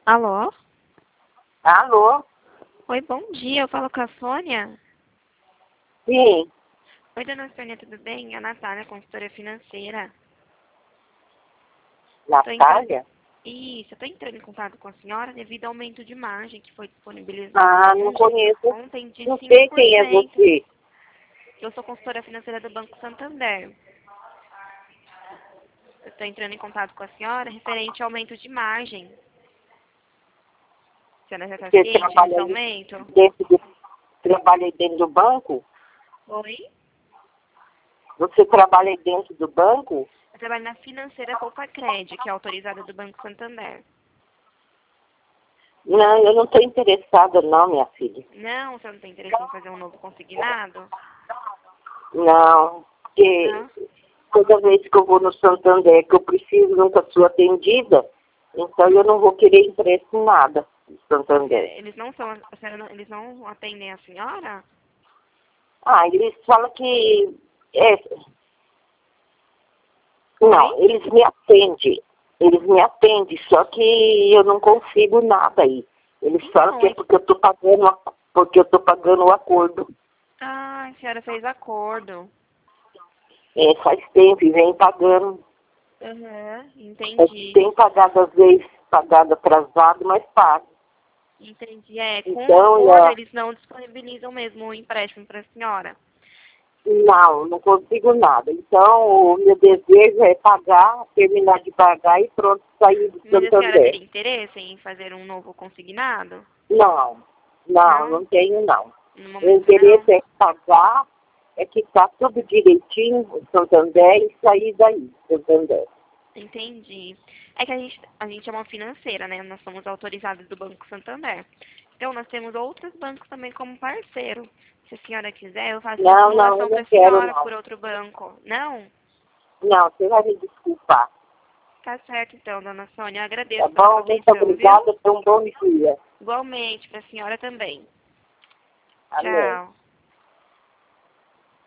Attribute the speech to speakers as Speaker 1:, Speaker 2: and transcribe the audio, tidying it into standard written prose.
Speaker 1: Alô?
Speaker 2: Alô?
Speaker 1: Oi, bom dia. Eu falo com a Sônia.
Speaker 2: Sim,
Speaker 1: Oi, dona Sônia, tudo bem? É a Natália, consultora financeira. Tô entrando...
Speaker 2: Natália?
Speaker 1: Isso, eu tô entrando em contato com a senhora devido ao aumento de margem que foi disponibilizado
Speaker 2: Ah, não conheço.
Speaker 1: ontem de
Speaker 2: Não sei quem é
Speaker 1: 5%.
Speaker 2: você.
Speaker 1: Eu sou consultora financeira do Banco Santander. Eu tô entrando em contato com a senhora referente ao aumento de margem. A senhora já está
Speaker 2: Você
Speaker 1: ciente
Speaker 2: trabalha
Speaker 1: desse
Speaker 2: aí
Speaker 1: aumento?
Speaker 2: trabalha aí dentro do banco?
Speaker 1: Oi?
Speaker 2: Você trabalha aí dentro do banco?
Speaker 1: Eu trabalho na financeira Copacred, que é autorizada do Banco Santander.
Speaker 2: Não, eu não estou interessada não, minha filha.
Speaker 1: Não, você não tem interesse em fazer um novo consignado?
Speaker 2: Não, porque
Speaker 1: Não?
Speaker 2: toda vez que eu vou no Santander, que eu preciso, nunca sou atendida, então eu não vou querer empréstimo em nada do Santander.
Speaker 1: Eles não são, a senhora eles não atendem a senhora?
Speaker 2: Ah, eles falam que...
Speaker 1: Oi?
Speaker 2: Não, eles me atendem. Eles me atendem, só que eu não consigo nada aí. Eles falam
Speaker 1: Então,
Speaker 2: que é porque eu tô pagando o acordo.
Speaker 1: a senhora fez acordo.
Speaker 2: É, faz tempo e vem pagando.
Speaker 1: Aham,
Speaker 2: Eu
Speaker 1: entendi.
Speaker 2: tenho pagado às vezes, pagado atrasado, mas pago.
Speaker 1: Entendi. É, com o
Speaker 2: Então,
Speaker 1: acordo eles não disponibilizam mesmo o empréstimo para a senhora.
Speaker 2: não consigo nada. Então, o meu desejo é pagar, terminar de pagar e pronto, sair do
Speaker 1: Mas a senhora
Speaker 2: Santander.
Speaker 1: teria interesse em fazer um novo consignado?
Speaker 2: Não,
Speaker 1: Não?
Speaker 2: não tenho não.
Speaker 1: No
Speaker 2: O
Speaker 1: momento não?
Speaker 2: interesse é pagar, é que está tudo direitinho, o Santander, e sair daí, Santander.
Speaker 1: Entendi. É que a gente é uma financeira, né? Nós somos autorizados do Banco Santander. Então, nós temos outros bancos também como parceiro. Se a senhora quiser, eu faço uma
Speaker 2: Não, eu
Speaker 1: simulação para
Speaker 2: não
Speaker 1: a
Speaker 2: quero
Speaker 1: senhora
Speaker 2: não.
Speaker 1: por outro banco. Não?
Speaker 2: Não, você vai me desculpar.
Speaker 1: Tá certo, então, dona Sônia. Eu
Speaker 2: Tá
Speaker 1: agradeço pela sua
Speaker 2: bom? Muito
Speaker 1: atenção, viu?
Speaker 2: obrigada, tenha um bom dia.
Speaker 1: Igualmente, para a senhora também.
Speaker 2: Amém.
Speaker 1: Tchau.